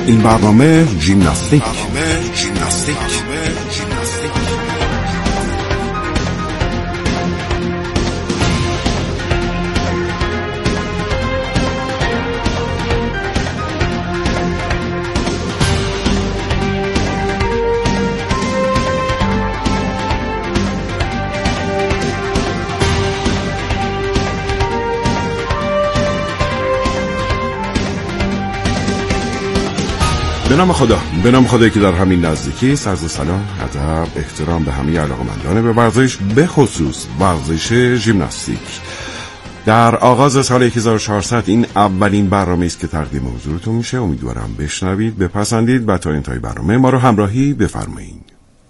این برنامه ژیمناستیک. به نام خدایی که در همین نزدیکی است. عرض سلام، ادب، احترام به همه علاقه‌مندان به ورزش، به خصوص ورزش ژیمناستیک. در آغاز سال 1400 این اولین برنامه است که تقدیم حضورتون میشه. امیدوارم بشنوید، بپسندید و تا انتهای برنامه ما رو همراهی بفرمایید.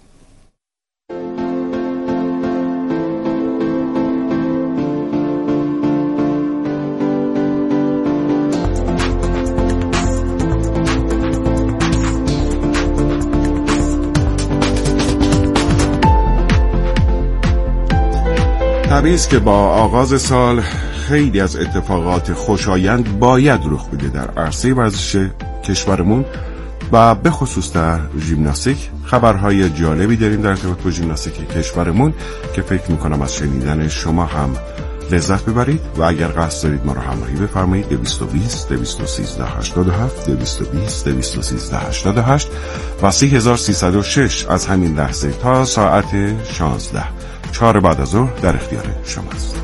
طبیعی است که با آغاز سال خیلی از اتفاقات خوشایند باید رخ بده در عرصه ورزش کشورمون و به خصوص در ژیمناستیک. خبرهای جالبی داریم در ارتباط با ژیمناستیک کشورمون که فکر میکنم از شنیدن شما هم لذت ببرید و اگر قصد دارید ما رو همراهی بفرمایید. 220 213 87 220 213 88 و 3306 از همین لحظه تا ساعت 16 4 بعد از ظهر در اختیار شماست.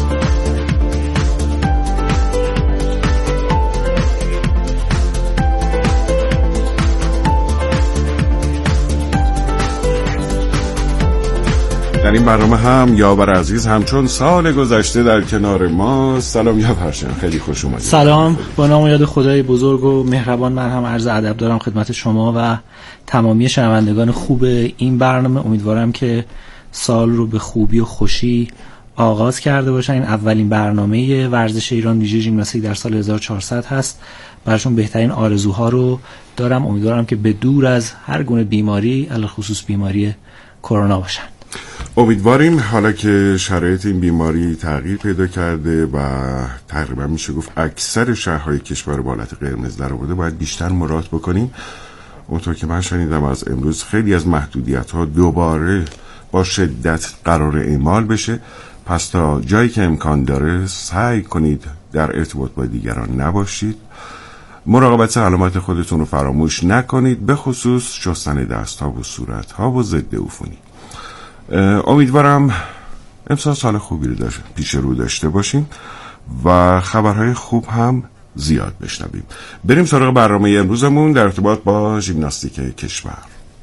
در این برنامه هم یاور عزیز همچون سال گذشته در کنار ما. سلام یاور جان، خیلی خوش اومدید. سلام، با نام و یاد خدای بزرگ و مهربان من هم عرض ادب دارم خدمت شما و تمامی شنوندگان خوب این برنامه. امیدوارم که سال رو به خوبی و خوشی آغاز کرده باشن. این اولین برنامه ورزش ایران ویژه ژیمناستیک در سال 1400 هست. براشون بهترین آرزوها رو دارم. امیدوارم که به دور از هر گونه بیماری، علاوه خصوص بیماری کرونا باشن. امیدواریم. حالا که شرایط این بیماری تغییر پیدا کرده و تقریبا میشه گفت اکثر شهرهای کشور با حالت قرمز در آورده، باید بیشتر مراعات بکنیم. اونطور که من شنیدم از امروز خیلی از محدودیت‌ها دوباره با شدت قرار اعمال بشه. پس تا جایی که امکان داره سعی کنید در ارتباط با دیگران نباشید. مراقبت علامات خودتون رو فراموش نکنید، به خصوص شستن دست‌ها و صورت‌ها و ضد عفونی. امیدوارم امسال سال خوبی رو پیش رو داشته باشیم و خبرهای خوب هم زیاد بشنویم. بریم سراغ برنامه امروزمون در ارتباط با ژیمناستیک کشور.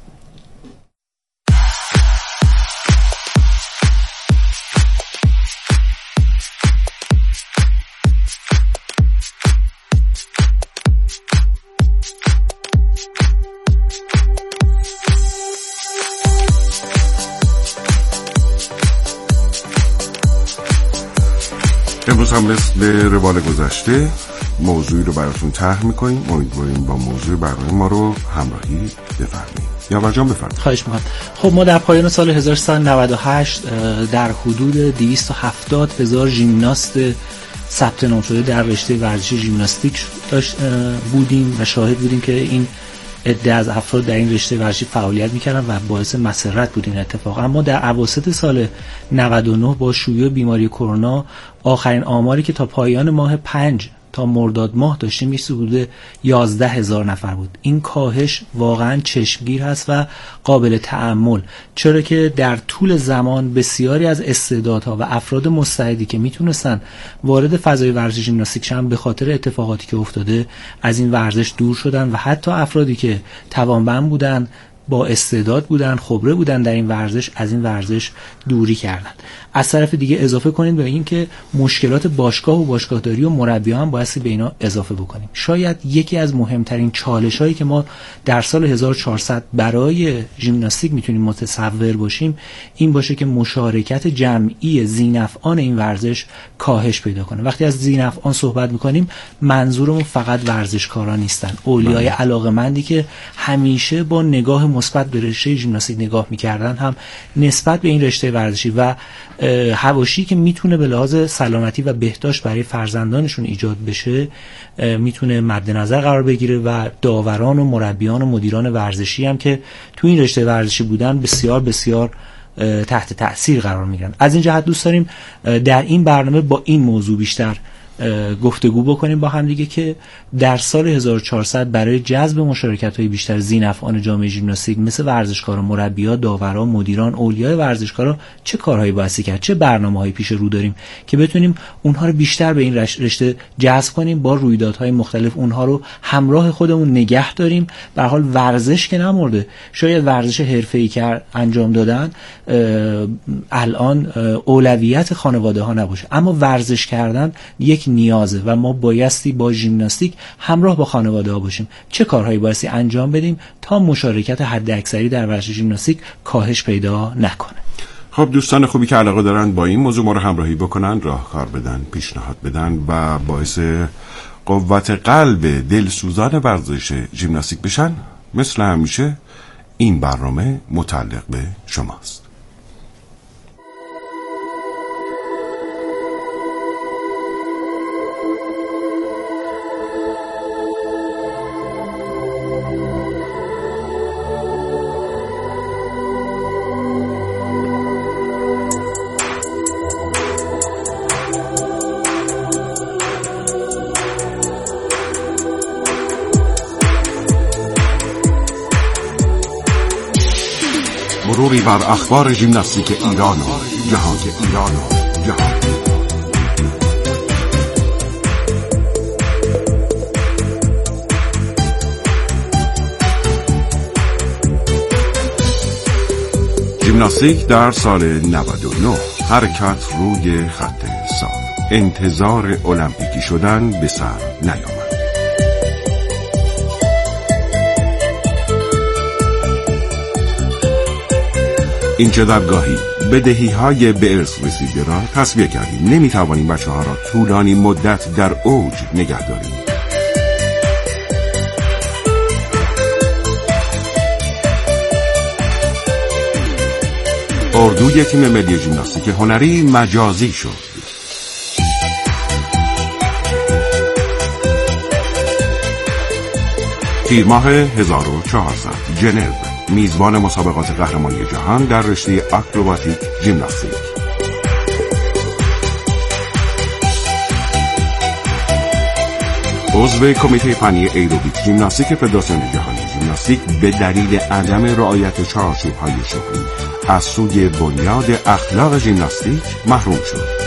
امروز هم مثل روال گذشته موضوعی رو براتون طرح میکنیم. امیدواریم با موضوع برنامه ما رو همراهی بفرمایید. یاور جان بفرمایید. خواهش میکنم. خب ما در پایان سال 1398 در حدود 270,000 ژیمناست ثبت نام شده در رشته ورزش ژیمناستیک بودیم و شاهد بودیم که این عده از افراد در این رشته ورزشی فعالیت میکردن و باعث مسرت بود این اتفاق. اما در اواسط سال 99 با شیوع بیماری کرونا آخرین آماری که تا پایان ماه 5 تا مرداد ماه داشتیم میشه حدود 11,000 نفر بود. این کاهش واقعا چشمگیر هست و قابل تأمل، چرا که در طول زمان بسیاری از استعدادها و افراد مستعدی که میتونستن وارد فضای ورزش ژیمناستیک شدن به خاطر اتفاقاتی که افتاده از این ورزش دور شدن و حتی افرادی که توانمند بودن، با استعداد بودن، خبره بودن در این ورزش، از این ورزش دوری کردن. از طرف دیگه اضافه کنید به این که مشکلات باشگاه و باشگاهداری و مربیان هم باعث به اینا اضافه بکنیم. شاید یکی از مهمترین چالش‌هایی که ما در سال 1400 برای ژیمناستیک میتونیم متصور باشیم این باشه که مشارکت جمعی ذی‌نفعان این ورزش کاهش پیدا کنه. وقتی از ذی‌نفعان صحبت میکنیم منظورمون فقط ورزشکاران نیستن، اولیای علاقه‌مندی که همیشه با نگاه مثبت به رشته ژیمناستیک نگاه می‌کردن هم نسبت به این رشته ورزشی و حواشی که میتونه به لحاظ سلامتی و بهداشت برای فرزندانشون ایجاد بشه میتونه مد نظر قرار بگیره و داوران و مربیان و مدیران ورزشی هم که تو این رشته ورزشی بودن بسیار بسیار تحت تأثیر قرار میگیرن. از این جهت دوست داریم در این برنامه با این موضوع بیشتر گفتگو بکنیم با هم دیگه که در سال 1400 برای جذب مشارکت‌های بیشتر ذی‌نفعان جامعه ژیمناستیک مثل ورزشکارا، مربی‌ها، داوران، مدیران، اولیای ورزشکارا چه کارهایی بایستی کرد، چه برنامه‌هایی پیش رو داریم که بتونیم اونها رو بیشتر به این رشته جذب کنیم، با رویدادهای مختلف اونها رو همراه خودمون نگه داریم. به هر حال ورزش که نمرده، شاید ورزش حرفه‌ای که انجام دادن الان اولویت خانواده‌ها نباشه، اما ورزش کردن یک نیازه و ما بایستی با ژیمناستیک همراه با خانواده ها باشیم. چه کارهایی بایستی انجام بدیم تا مشارکت حداکثری در ورزش ژیمناستیک کاهش پیدا نکنه؟ خب دوستان خوبی که علاقه دارن با این موضوع ما رو همراهی بکنن، راهکار بدن، پیشنهاد بدن و باعث قوت قلب دلسوزان ورزش ژیمناستیک بشن، مثل همیشه این برنامه متعلق به شماست. مروری بر اخبار ژیمناستیک ایران و جهان. ژیمناستیک در سال 99 حرکت روی خط سال، انتظار المپیکی شدن به سر نیامد. این چه درگاهی بدهی‌های به ارث رسیده را تصویه کردیم. نمی‌توانیم بچه‌ها را طولانی مدت در اوج نگه داریم. اردوی تیم ملی ژیمناستیک هنری مجازی شد. تیر ماه 1400 ژنو، میزبان مسابقات قهرمانی جهان در رشته آکروباتیک ژیمناستیک. عضو کمیته فنی ایروبیک ژیمناستیک فدراسیون جهانی ژیمناستیک به دلیل عدم رعایت چارچوب‌های شغلی از سوی بنیاد اخلاق ژیمناستیک محروم شد.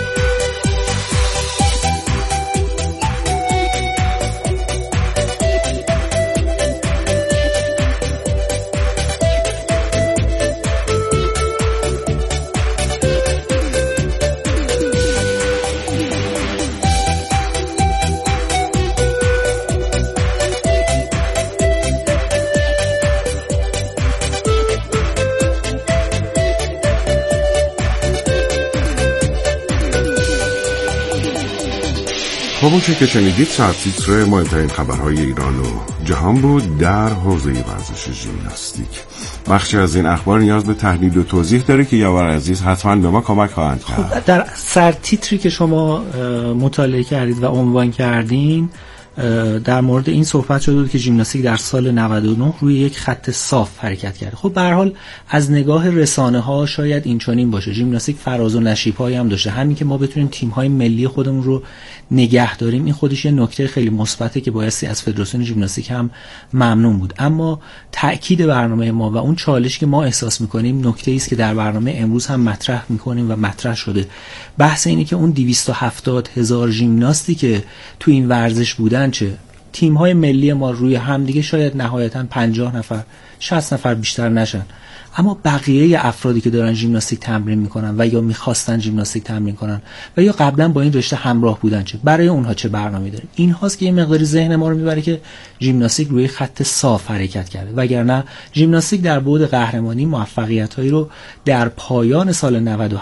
خب اون که شنیدید سرتیتر مهمترین خبرهای ایران و جهان بود در حوزه ورزش ژیمناستیک. بخشی از این اخبار نیاز به تحلیل و توضیح داره که یاور عزیز حتما به ما کمک خواهند کرد. خب در سرتیتری که شما مطالعه کردید و عنوان کردین در مورد این صحبت شده بود که ژیمناستیک در سال 99 روی یک خط صاف حرکت کرده. خب به هر حال از نگاه رسانه ها شاید این چنین باشه. ژیمناستیک فراز و نشیب هایی هم داشته. همین که ما بتونیم تیم های ملی خودمون رو نگه داریم این خودش یه نکته خیلی مثبته که بایستی از فدراسیون ژیمناستیک هم ممنون بود. اما تأکید برنامه ما و اون چالشی که ما احساس می‌کنیم نکته‌ای است که در برنامه امروز هم مطرح می‌کنیم و مطرح شده. بحث اینه که اون 270,000 ژیمناستی که تو این ورزش بودن چه تیم‌های ملی ما روی هم دیگه شاید نهایتاً 50 نفر 60 نفر بیشتر نشن، اما بقیه افرادی که دارن ژیمناستیک تمرین میکنن و یا میخواستن ژیمناستیک تمرین کنن و یا قبلا با این رشته همراه بودن، چه برای اونها چه برنامه‌ای داریم؟ این هاست که یه مقداری ذهن ما رو میبره که ژیمناستیک روی خط صاف حرکت کرده، وگرنه ژیمناستیک در بعد قهرمانی موفقیت‌هایی رو در پایان سال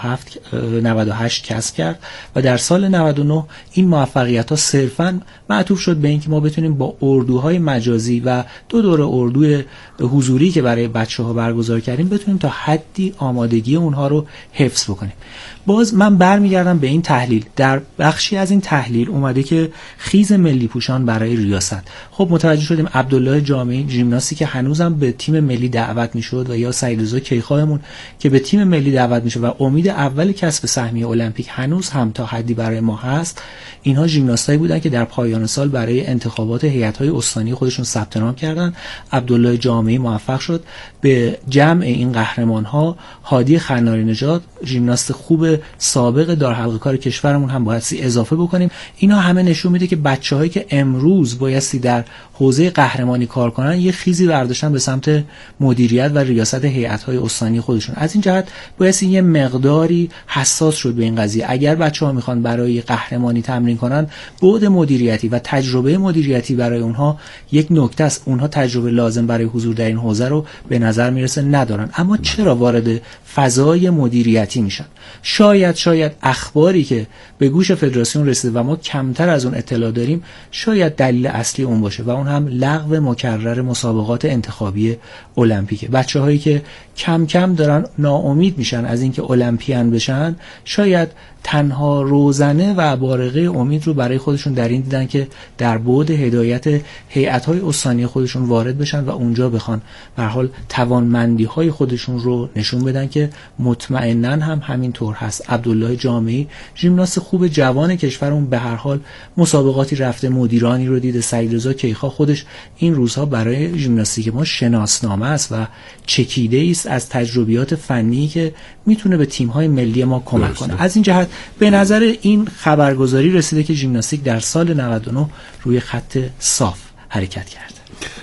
98 کسب کرد و در سال 99 این موفقیت‌ها صرفاً معطوف شد به اینکه ما بتونیم با اردوهای مجازی و 2 دوره اردوی حضوری که برای بچه‌ها برگزار کردیم بتونیم تا حدی آمادگی اونها رو حفظ بکنیم. باز من برمیگردم به این تحلیل. در بخشی از این تحلیل اومده که خیز ملی پوشان برای ریاست. خب متوجه شدیم عبدالله جامعی ژیمناستی که هنوزم به تیم ملی دعوت میشد و یا سعیدرضا کیخواهمون که به تیم ملی دعوت میشه و امید اول کسب سهمیه المپیک هنوز هم تا حدی برای ما هست، اینها ژیمناستایی بودن که در پایان سال برای انتخابات هیئت‌های استانی خودشون ثبت نام کردن. عبدالله جامعی موفق شد. به جمع این قهرمان‌ها هادی خناری نژاد، ژیمناست خوب سابق دارالحلقه کار کشورمون هم بایستی اضافه بکنیم. اینا همه نشون میده که بچه‌هایی که امروز بایستی در حوزه قهرمانی کار کنن یه خیزی برداشتن به سمت مدیریت و ریاست هیئت‌های استانی خودشون. از این جهت بایستی یه مقداری حساس شد به این قضیه. اگر بچه‌ها میخوان برای قهرمانی تمرین کنن، بعد مدیریتی و تجربه مدیریتی برای اونها یک نکته است. اونها تجربه لازم برای حضور در این حوزه رو به نظر میرسه ندارن. اما چرا وارد فضای مدیریتی میشن؟ شاید اخباری که به گوش فدراسیون رسیده و ما کمتر از اون اطلاع داریم، شاید دلیل اصلی اون باشه و اون هم لغو مکرر مسابقات انتخابی المپیکه. بچه‌هایی که کم کم دارن ناامید میشن از اینکه المپیان بشن، شاید تنها روزنه و بارقه امید رو برای خودشون در این دیدن که در بعد هدایت هیئت‌های استانی خودشون وارد بشن و اونجا بخوان به هر حال توانمندی‌های خودشون رو نشون بدن که مطمئناً هم همین طور هست. عبدالله جامعی ژیمناست خوب جوان کشورمون به هر حال مسابقاتی رفته، مدیرانی رو دیده. سعیدرضا کیخواه خودش این روزها برای ژیمناستیک ما شناسنامه است و چکیده است از تجربیات فنی که میتونه به تیم‌های ملی ما کمک کنه. از این جهت به نظر این خبرگزاری رسیده که ژیمناستیک در سال 99 روی خط صاف حرکت کرده.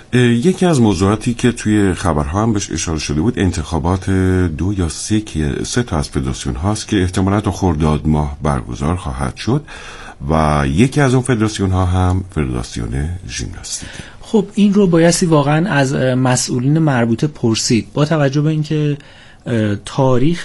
یکی از موضوعاتی که توی خبرها هم بهش اشاره شده بود، انتخابات 2 یا 3 تا از فدراسیون هاست که احتمالاً تا خرداد ماه برگزار خواهد شد و یکی از اون فدراسیون ها هم فدراسیون ژیمناستیک. خب این رو بایستی واقعا از مسئولین مربوطه پرسید. با توجه به اینکه تاریخ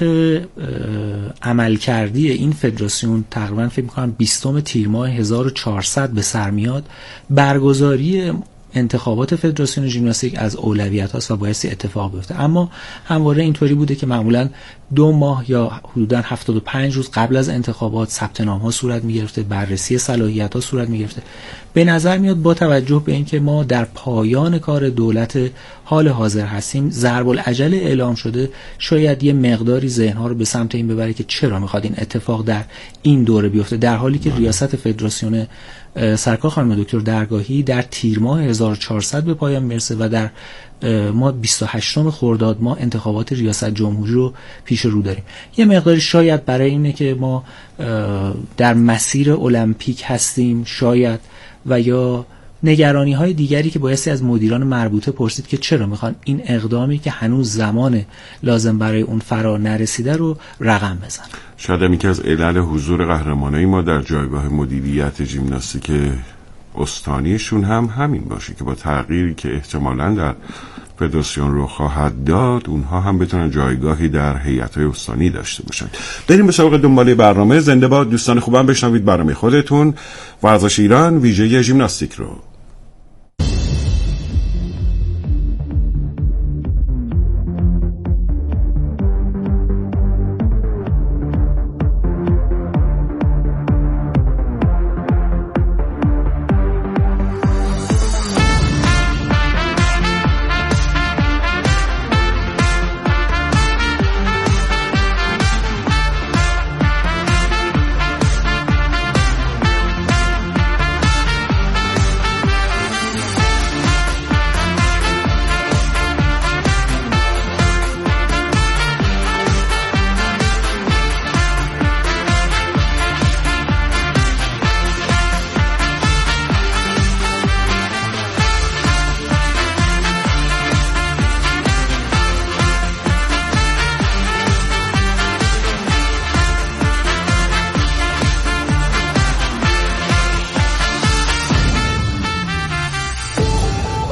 عملکردی این فدراسیون تقریبا فکر می‌کنم 20 تیر ماه 1400 به سر میاد، برگزاری انتخابات فدراسیون ژیمناستیک از اولویت هاست و بایستی اتفاق بیفته. اما همواره اینطوری بوده که معمولا 2 ماه یا حدوداً 75 روز قبل از انتخابات ثبت نام ها صورت می‌گرفته، بررسی صلاحیت ها صورت می‌گرفته. به نظر میاد با توجه به اینکه ما در پایان کار دولت حال حاضر هستیم، ضرب العجل اعلام شده، شاید یه مقداری ذهن‌ها رو به سمت این ببره که چرا می‌خواد این اتفاق در این دوره بیفته، در حالی که ریاست فدراسیون سرکار خانم دکتر درگاهی در تیر ماه 1400 به پایان میرسه و در ما 28 خرداد ما انتخابات ریاست جمهوری رو پیش رو داریم. یه مقداری شاید برای اینه که ما در مسیر المپیک هستیم، شاید، و یا نگرانی های دیگری که بایستی از مدیران مربوطه پرسید که چرا میخوان این اقدامی که هنوز زمان لازم برای اون فرا نرسیده رو رقم بزنن. شاید هم یکی از علل حضور قهرمانای ما در جایگاه مدیریت ژیمناستیک استانیشون هم همین باشه که با تغییری که احتمالاً در فدراسیون رو خواهد داد، اونها هم بتونن جایگاهی در هیئت‌های استانی داشته باشن. بریم به سراغ دنباله برنامه. زنده باد دوستان خوبم، بشنوید برنامه خودتون، ورزش ایران ویژه ژیمناستیک رو.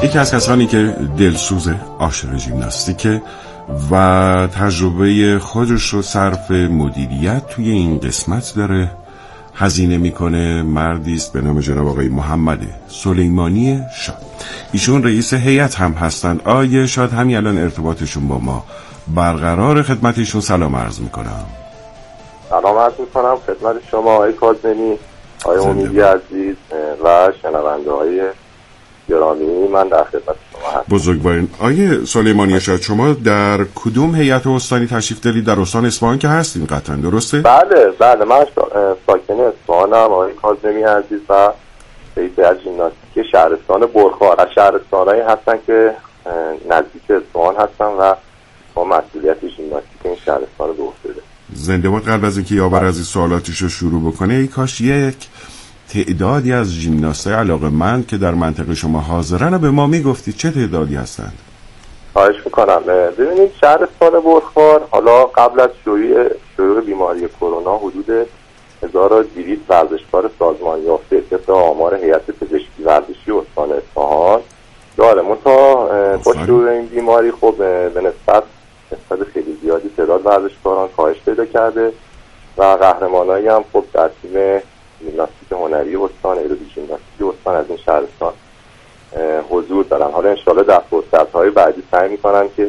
یکی از کسانی که دلسوز عاشق ژیمناستیکه و تجربه خودش رو صرف مدیریت توی این قسمت داره هزینه میکنه، مردی است به نام جناب آقای محمد سلیمانی شاد. ایشون رئیس هیئت هم هستند. آقای شاد همین الان ارتباطشون با ما برقرار. خدمت ایشون سلام عرض میکنم. سلام عرض میکنم خدمت شما آقای کاظمی، آقای امیدی عزیز و شنونده های گرامی. من در خدمت شما هستم. بزرگوارین. آقای سلیمانی شاد، شما در کدوم هیئت استانی تشریف دارید؟ در استان اصفهان که هستین قطعا، درسته؟ بله من ساکن اصفهانم آقای کاظمی عزیز و رئیس هیئت ژیمناستیک شهرستان برخار. از شهرستانایی هستن که نزدیک اصفهان هستن و با مسئولیت ژیمناستیک این شهرستان رو به عهده دارن. زنده باد. قبل از اینکه یاور عزیز سوالاتش رو شروع بکنه، ای کاش یک تعدادی از ژیمناستای علاقه‌مند که در منطقه شما حاضرن به ما میگفتید چه تعدادی هستند؟ خواهش میکنم. ببینید شهرستان برخار حالا قبل از شیوع بیماری کرونا حدود 1200 ورزشکار سازمان یافته طبق آمار هیئت پزشکی ورزشی استان اصفهان داره. با شیوع این بیماری خب به نسبت خیلی زیادی تعداد ورزشکاران کاهش پیدا کرده و قهرمانایی هم خب در تیم ژیمناستیک هنری استان، ایروبی ژیمناستیک استان از این شهرستان حضور دارن. حالا انشالله در فرصت‌های بعدی سعی می‌کنم که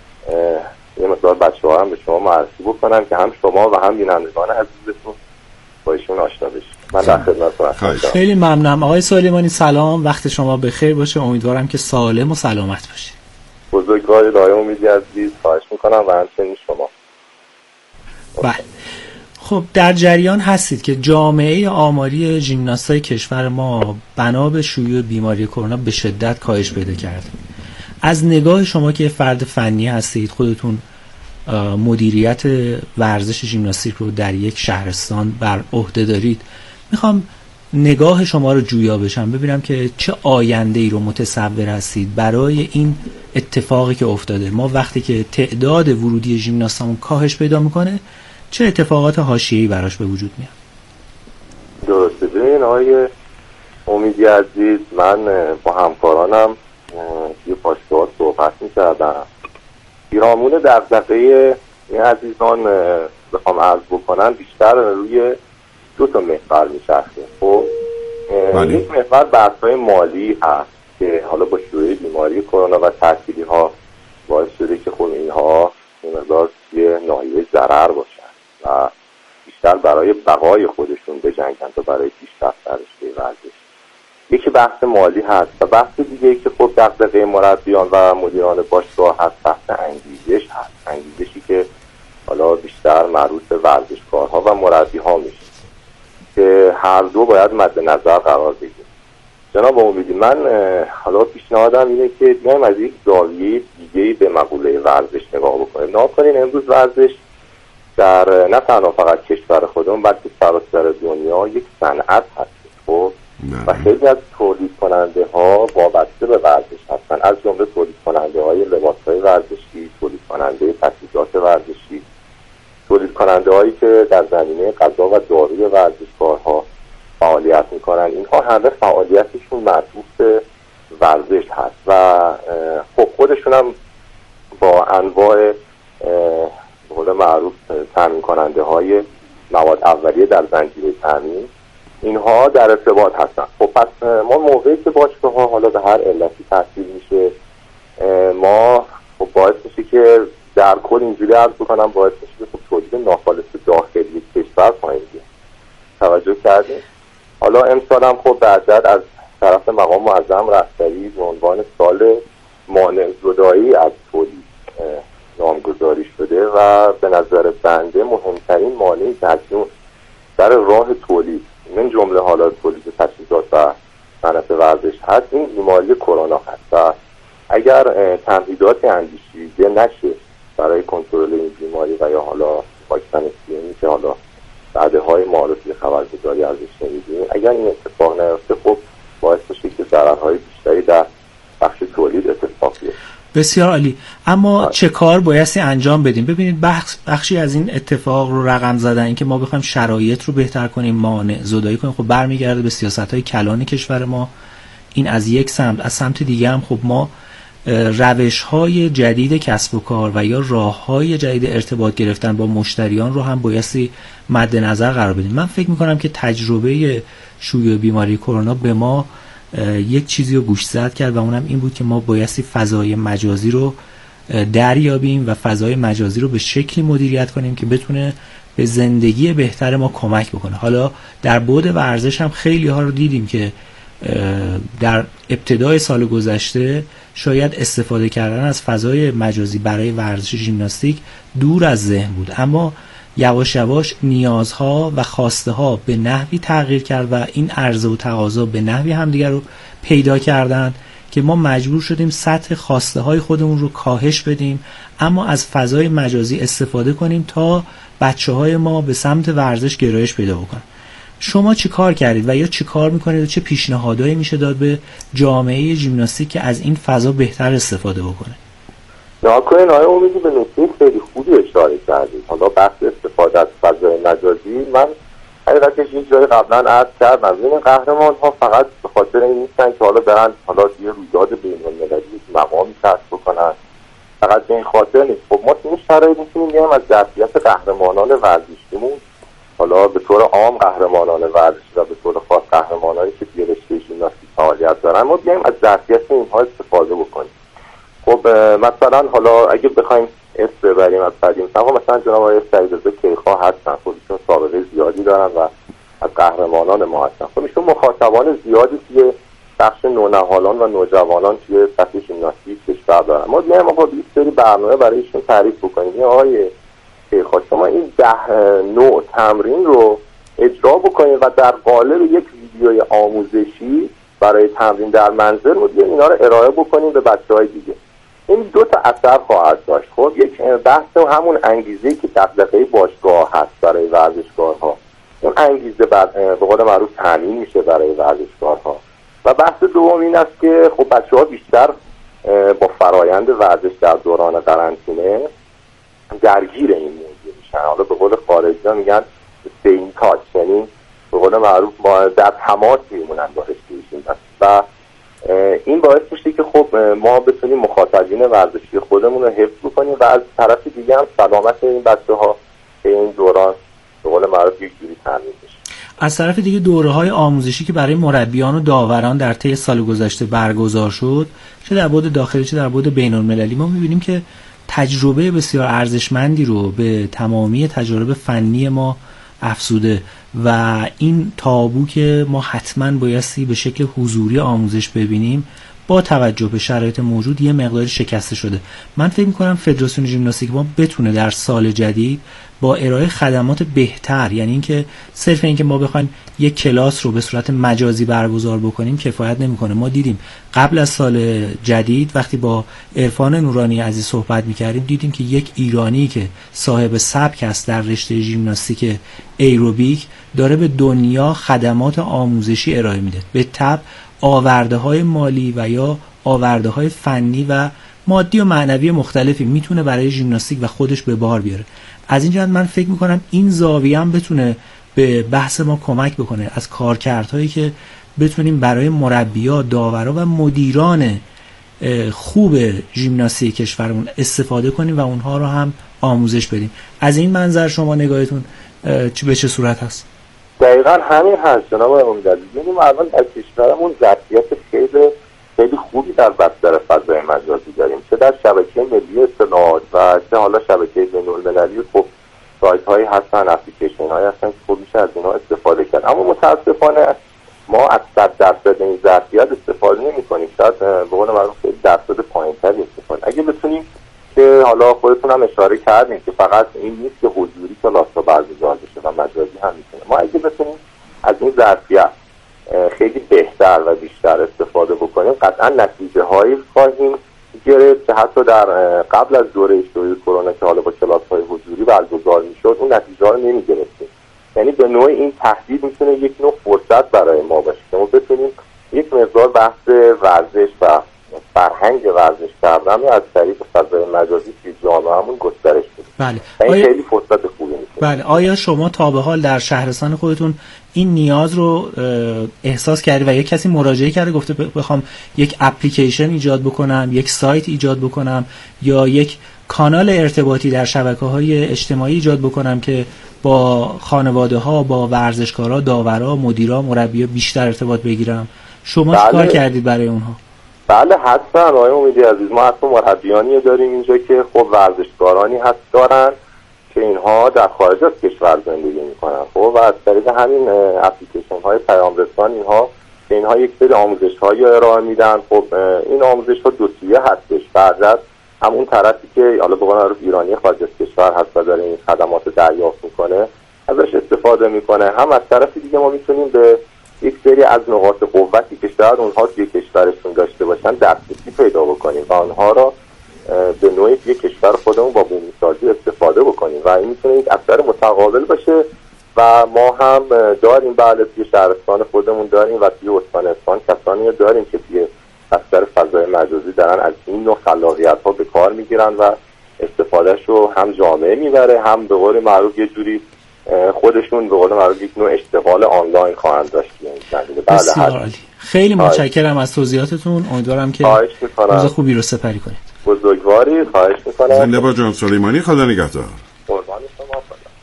یه مقدار بچه‌ها هم به شما معرفی بکنم که هم شما و هم بینندگان عزیزتون با ایشون آشنا بشید. من در خدمتتون هستم. خیلی ممنونم آقای سلیمانی. سلام، وقت شما بخیر باشه. امیدوارم که سالم و سلامت باشید. بزرگوار آقای امیدی عزیز، خواهش می‌کنم و همچنین شما. بله. خب در جریان هستید که جامعه آماری ژیمناستای کشور ما بنا به شیوع بیماری کرونا به شدت کاهش پیدا کرده. از نگاه شما که فرد فنی هستید، خودتون مدیریت ورزش ژیمناستیک رو در یک شهرستان بر عهده دارید، میخوام نگاه شما رو جویا بشم، ببینم که چه آینده‌ای رو متصور هستید برای این اتفاقی که افتاده. ما وقتی که تعداد ورودی ژیمناستامون کاهش پیدا میکنه، چه اتفاقات حاشیه‌ای براش به وجود میاد؟ درسته. ببین آقای امیدی عزیز، من با همکارانم یه باشگاه صحبت می‌کردم. پیرامون دغدغه این عزیزان بخوام عرض بکنم بیشتر روی دو تا محور میچرخه. خب یک محور بحث‌های مالی هست که حالا با شیوع بیماری کرونا و تعطیلی‌ها باعث شده که خب اینها مقدار یه ناحیه ضرر باشن و بیشتر برای بقای خودشون بجنگن تا برای پیشرفت در رشته ورزش. یکی بحث مالی هست و بحث دیگه که خب دغدغه مربیان و مدیران باشگاه هست، بحث انگیزش هست. انگیزشی که حالا بیشتر مربوط به ورزشکارها و مربی‌ها میشه که هر دو باید مد نظر قرار بگیره. جناب امیدی، من حالا پیشنهادم اینه که بیایم از یک زاویه دیگه‌ای به مقوله ورزش نگاه بکنیم. ناکنین امروز ورزش در نه تنها فقط کشور خودمون بلکه سراسر دنیا یک صنعت هست. خب و خیلی از تولید کننده ها وابسته به ورزش هستن، از جمله تولید کننده های لباس های ورزشی، تولید کننده تجهیزات ورزشی، تولید کننده هایی که در زمینه غذا و داروی ورزشکارها فعالیت میکنن. اینها همه فعالیتشون مربوط به ورزش هست و خب خودشون هم با انواع به معروف تامین کننده های مواد اولیه در زنجیره تامین اینها در ارتباط هستن. خب پس ما موقعی که باشگاه‌ها حالا به هر علتی تعطیل میشه، ما خب باعث میشه که در کل اینجوری عرض بکنم باعث میشه که خب تولید ناخالص داخلی کشور پایین بیاد. توجه کردیم؟ حالا امسال هم خب بعد از طرف مقام معظم رهبری به عنوان سال مانع زدایی از تولید نامگذاری شده و به نظر بنده مهمترین مانعی که اکنون در راه تولید من جمله حالا تولید تجهیزات و صنعت ورزش هست این بیماری کرونا هست و اگر تمهیدات اندیشیده نشه برای کنترل این بیماری و یا حالا واکسن اسپیونی که حالا بعدهای معارفی خبرگزاری ازش شنیدیم، اگر این اتفاق نیفته خب باعث میشه که ضررهای بیشتری در بخش تولید اتفاق بیفته. بسیار عالی. اما چه کار بایستی انجام بدیم؟ ببینید بخشی از این اتفاق رو رقم زدن، این که ما بخوایم شرایط رو بهتر کنیم، مانع زدایی کنیم، خب برمیگرده به سیاست‌های کلان کشور ما. این از یک سمت. از سمت دیگه هم خب ما روش‌های جدید کسب و کار و یا راه‌های جدید ارتباط گرفتن با مشتریان رو هم بایستی مد نظر قرار بدیم. من فکر می‌کنم که تجربه شیوع بیماری کرونا به ما یک چیزی رو گوشزد کرد و اونم این بود که ما بایستی فضای مجازی رو دریابیم و فضای مجازی رو به شکلی مدیریت کنیم که بتونه به زندگی بهتر ما کمک بکنه. حالا در بعد ورزش هم خیلی ها رو دیدیم که در ابتدای سال گذشته شاید استفاده کردن از فضای مجازی برای ورزش ژیمناستیک دور از ذهن بود، اما یواش یواش نیازها و خواسته ها به نحوی تغییر کرد و این عرضه و تقاضا به نحوی همدیگر رو پیدا کردن که ما مجبور شدیم سطح خواسته های خودمون رو کاهش بدیم، اما از فضای مجازی استفاده کنیم تا بچه های ما به سمت ورزش گرایش پیدا بکنن. شما چی کار کردید و یا چی کار میکنید و چه پیشنهادایی میشه داد به جامعه ژیمناستیک که از این فضا بهتر استفاده بکنه؟ ناکنین آیا امیدی به نکته خیلی خوبی اشاره کردید. حالا بحث استفاده از فضای مجازی، من حقیقتش یک جای قبلا عرض کردم این قهرمان ها فقط به خاطر این نیستن که حالا برن حالا یه رویداد بین‌المللی مقامی کسب بکنن، فقط به این خاطر نیست. خب ما تو این شرایط میتونیم بگیم از ظرفیت قهرمانان ورزشیمون، حالا به طور عام قهرمانان ورزشی و به طور خاص قهرمانانی که توی رشته ژیمناستیک فعالیت دارن، ما بیایم از ظرفیت اینها استفاده بکنیم. خب مثلا حالا اگه بخوایم اسم ببریم از قدیم مثلا جناب آقای سعیدرضا کیخا هستن، خودشون سابقه زیادی دارن و از قهرمانان ما هستن. خب ایشون مخاطبان زیادی توی بخش نونهالان و نوجوانان توی سطح ژیمناستیک کشور دارن. ما بیایم آقا یک سری برنامه برای ایشون تعریف بکنیم. آقای کیخا شما این 10 نوع تمرین رو اجرا بکنید و در قالب یک ویدیوی آموزشی برای تمرین در منزل رو اینا رو ارائه بکنید به بچه‌های دیگه. این 2 تا اثر خواهد داشت. خب یک بحث همون انگیزه‌ای که دغدغه باشگاه هست برای ورزشکارها، اون انگیزه به قول معروف تامین میشه برای ورزشکارها. و بحث دوم این است که خب بچه‌ها بیشتر با فرایند ورزش در دوران قرنطینه درگیر این موضوع میشن. حالا به قول خارجی‌ها میگن staying touch، یعنی به قول معروف ما در تماس میمونن با رشته‌شون و این باعث میشه که خب ما بتونیم مخاطبین ورزشی خودمون رو حفظ بکنیم و از طرف دیگه هم سلامت این بچه‌ها به این دوران به قول معروف یک جوری تامین بشه. از طرف دیگه دوره‌های آموزشی که برای مربیان و داوران در طی سال گذشته برگزار شد، چه در بعد داخلی چه در بعد بین‌المللی، ما می‌بینیم که تجربه بسیار ارزشمندی رو به تمامی تجارب فنی ما افزوده و این تابو که ما حتما بایستی به شکل حضوری آموزش ببینیم با توجه به شرایط موجود یه مقداری شکسته شده. من فکر می‌کنم فدراسیون ژیمناستیک ما بتونه در سال جدید با ارائه خدمات بهتر، یعنی اینکه صرف اینکه ما بخوایم یک کلاس رو به صورت مجازی برگزار بکنیم کفایت نمی‌کنه. ما دیدیم قبل از سال جدید وقتی با عرفان نورانی عزیز صحبت می‌کردیم دیدیم که یک ایرانی که صاحب سبک است در رشته ژیمناستیک ایروبیک داره به دنیا خدمات آموزشی ارائه میده. به تبع آورده‌های مالی و یا آورده‌های فنی و مادی و معنوی مختلفی میتونه برای ژیمناستیک و خودش به بار بیاره. از این جهت من فکر میکنم این زاویه هم بتونه به بحث ما کمک بکنه، از کارکردهایی که بتونیم برای مربی‌ها، داورا و مدیران خوب ژیمناستیک کشورمون استفاده کنیم و اونها رو هم آموزش بدیم. از این منظر شما نگاهتون به چه صورت هست؟ دقیقاً همین هست جناب امیدعلی. ببینیم الان در کشورمون ظرفیت خیلی خوبی در بستر فضای مجازی داریم، چه در شبکه ملی اطلاعات و چه حالا شبکه بین‌المللی. خب سایت‌هایی هستن، اپلیکیشن‌هایی هستن که خب میشه از اینها استفاده کرد، اما متاسفانه ما از 100% این ظرفیت استفاده نمی‌کنیم. شاید به قول معروف درصد پایین‌تری استفاده. اگه بتونیم که حالا خودتون هم اشاره کردین که فقط این نیست که حضوری کلاس‌ها برگزار بشه و مجازی هم می‌تونه، ما اگه بتونیم از این ظرفیت خیلی بهتر و بیشتر استفاده بکنیم قطعا نتیجه هایی خواهیم گرفت که حتی در قبل از دوره شیوع کرونا که حالا با کلاس های حضوری برگزار میشد اون نتیجه رو نمی گرفتیم. یعنی به نوعی این تهدید میتونه یک نوع فرصت برای ما باشه که ما بتونیم یک مقدار بحث ورزش و فرهنگ ورزش کردن رو از طریق فضای مجازی توی جامعهمون گسترش بدیم. بله. این خیلی فرصت خوبی میشه. بله. آیا شما تا به حال در شهرستان خودتون این نیاز رو احساس کردی و یک کسی مراجعه کرده گفته بخوام یک اپلیکیشن ایجاد بکنم، یک سایت ایجاد بکنم یا یک کانال ارتباطی در شبکه‌های اجتماعی ایجاد بکنم که با خانواده‌ها، با ورزشکارا، داورا، مدیرا، مربی‌ها بیشتر ارتباط بگیرم؟ شما چه کار کردید برای اونها؟ بله حتما آقای امیدی عزیز، ما حتی مربیانی داریم اینجا که خب ورزشکارانی هست دارن که اینها در خارج از کشور زندگی میکنن، خب و از طریق همین اپلیکیشن های پیام رسان اینها یک سری آموزش هایی ارائه میدن. خب این آموزش ها دو سویه هستش، بعد از همون طرفی که حالا به قول ایرانی خارج از کشور هست و داره این خدمات دریافت میکنه ازش استفاده میکنه، هم از طرف دیگه ما میتونیم به یک سری از نقاط قوتی که شاید اونها توی کشورشون داشته باشن دسترسی پیدا بکنیم و آنها را به نوعی یک کشور خودمون با بومی سازی استفاده بکنیم و این میتونه یک اثر متقابل باشه. و ما هم داریم بله توی شهرستان خودمون داریم و توی استان اصفهان کسانی داریم که توی اثر فضای مجازی دارن از این نوع خلاقیت ها به کار میگیرن و استفادهش رو هم جامعه میبره، هم به قول معروف یه جوری خودشون به قول معروف یک نوع اشتغال آنلاین خواهند داشت. بسیار عالی. خیلی متشکرم از توضیحاتتون. امیدوارم که روز خوبی رو سپری کنید. بزرگواری. خواهش میکنم. زنده با جان سلیمانی. خدا نگهدار. قربان شما.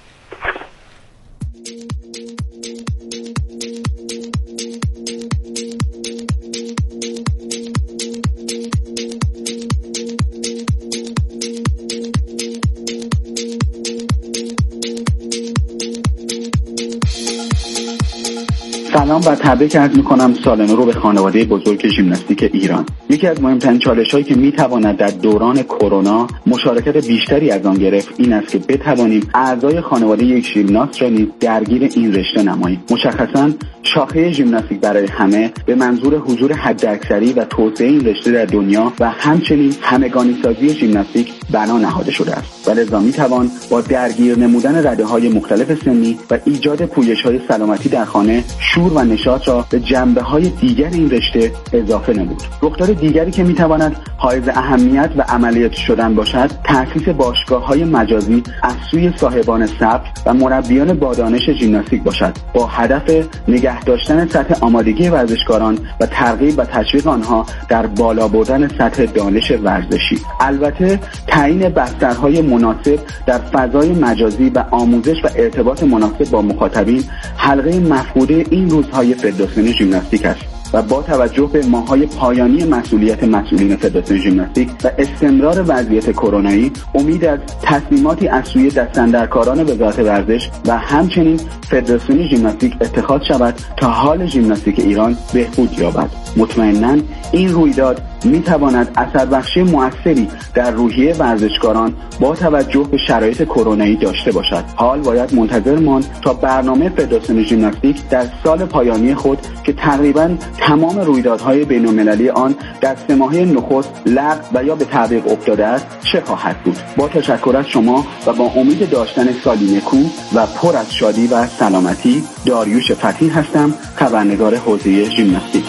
سلام و تبریک عرض می‌کنم سال نو رو به خانواده بزرگ ژیمناستیک ایران. یکی از مهمترین چالش‌هایی که می‌تواند در دوران کرونا مشارکت بیشتری از آن گرفت این است که بتوانیم اعضای خانواده یک ژیمناست را نیز درگیر این رشته نماییم. مشخصاً شاخه ژیمناستیک برای همه به منظور حضور حداکثری و توسعه این رشته در دنیا و همچنین همگانی‌سازی ژیمناستیک بنا نهاده شده است. و لذا می‌توان با درگیر نمودن رده‌های مختلف سنی و ایجاد پویش‌های سلامتی در خانه شور و نشاط را به جنبه‌های دیگر این رشته اضافه نمود. رخدار دیگری که می‌تواند حائز اهمیت و عملیاتی شدن باشد، تأسیس باشگاه‌های مجازی از سوی صاحبان سبک و مربیان با دانش ژیمناستیک باشد، با هدف نگه داشتن سطح آمادگی ورزشکاران و ترغیب و تشویق آنها در بالا بردن سطح دانش ورزشی. البته تعیین بسترهای مناسب در فضای مجازی و آموزش و ارتباط مناسب با مخاطبین حلقه مفقوده این روزهای فدراسیون ژیمناستیک است و با توجه به ماه‌های پایانی مسئولیت مسئولین فدراسیون ژیمناستیک و استمرار وضعیت کرونایی، امید از تصمیماتی از سوی دستاندرکاران وزارت ورزش و همچنین فدراسیون ژیمناستیک اتخاذ شود تا حال ژیمناستیک ایران بهبود یابد. مطمئناً این رویداد می‌تواند اثربخشی مؤثری در روحیه ورزشکاران با توجه به شرایط کرونایی داشته باشد. حال باید منتظر ماند تا برنامه فدراسیون ژیمناستیک در سال پایانی خود که تقریباً تمام رویدادهای بین‌المللی آن در 3 ماهه نخست لغو و یا به تعویق افتاده است چه خواهد بود. با تشکر از شما و با امید داشتن سالی نکو و پر از شادی و سلامتی، داریوش فتحی هستم، خبرنگار حوزه ژیمناستیک.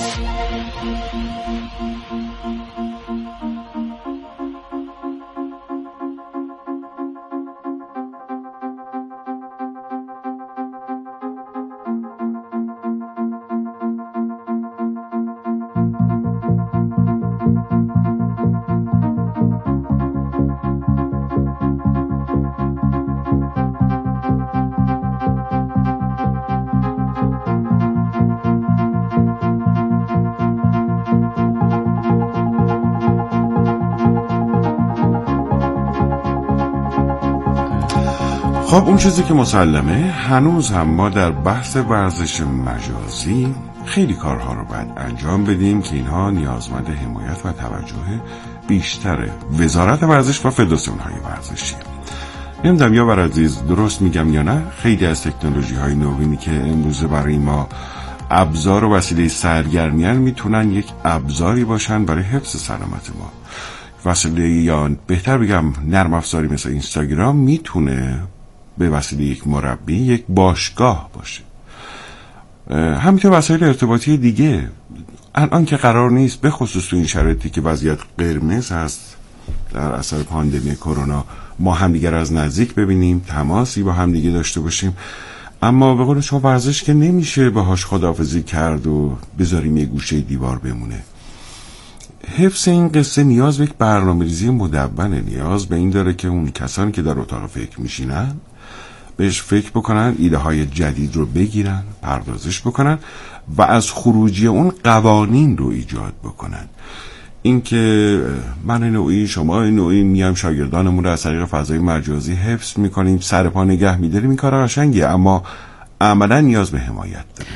خب اون چیزی که مسلمه هنوز هم ما در بحث ورزش مجازی خیلی کارها رو باید انجام بدیم که اینها نیازمند حمایت و توجه بیشتره وزارت ورزش و فدراسیون‌های ورزشی. نمیدونم یاور عزیز درست میگم یا نه، خیلی از تکنولوژی‌های نوینی که امروزه برای ما ابزار و وسیله سرگرمیان میتونن یک ابزاری باشن برای حفظ سلامت ما. وسیله یا بهتر بگم نرم افزاری مثل اینستاگرام میتونه به وسیله یک مربی یک باشگاه باشه. همینطور وسایل ارتباطی دیگه الان که قرار نیست به خصوص تو این شرایطی که وضعیت قرمز هست در اثر پاندمی کرونا ما همدیگر از نزدیک ببینیم، تماسی با همدیگه داشته باشیم. اما به قول شما ورزش که نمیشه باهاش خداحافظی کرد و بذاریم یه گوشه دیوار بمونه. حفظ این قصه نیاز به یک برنامه‌ریزی مدونه، نیاز به این داره که اون کسانی که در اتاق فکر میشینن بهش فکر بکنن، ایده های جدید رو بگیرن، پردازش بکنن و از خروجی اون قوانین رو ایجاد بکنن. اینکه من نوعی شما نوعی میام شاگردانمون رو از طریق فضای مجازی حفظ میکنیم، سر پا نگه میداریم، این کار قشنگیه، اما عملا نیاز به حمایت داره.